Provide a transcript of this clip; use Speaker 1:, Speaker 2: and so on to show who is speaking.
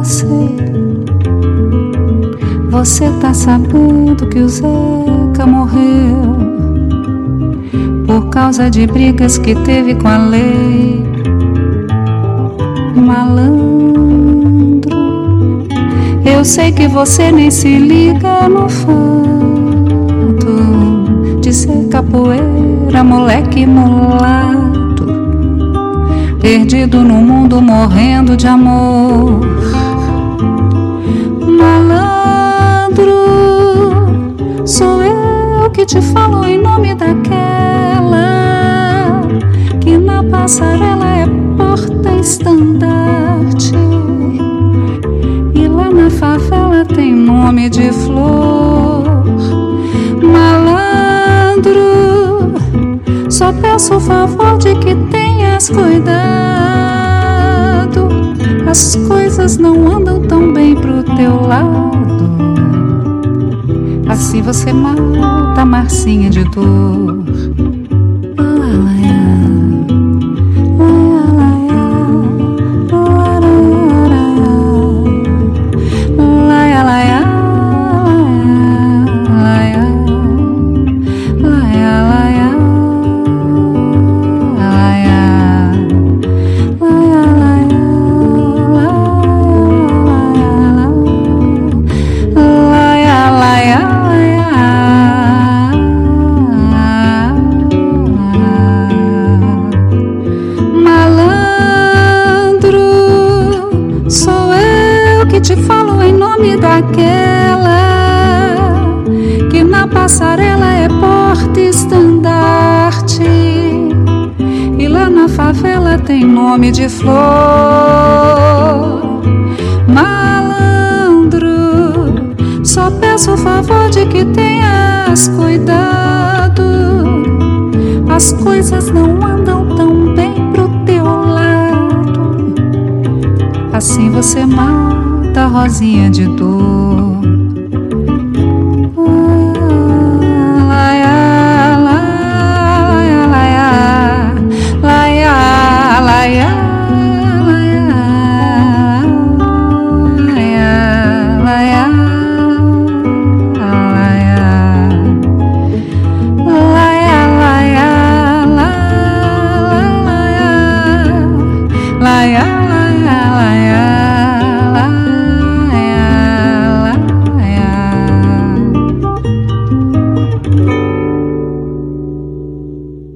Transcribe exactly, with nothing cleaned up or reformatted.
Speaker 1: você. Você tá sabendo que o Zeca morreu por causa de brigas que teve com a lei. Malandro, eu sei que você nem se liga no fato de ser capoeira, moleque mulato, perdido no mundo, morrendo de amor. Malandro, sou eu que te falo em nome daquela que na passarela é porta-estandarte e lá na favela tem nome de flor. Malandro, só peço o favor de que tenhas cuidado, as coisas não andam tão bem pro teu lado. Assim você mata a Marcinha de dor. Passarela é porta-estandarte e lá na favela tem nome de flor. Malandro, só peço o favor de que tenhas cuidado, as coisas não andam tão bem pro teu lado. Assim você mata a Rosinha de dor.
Speaker 2: Laia, laia, laia.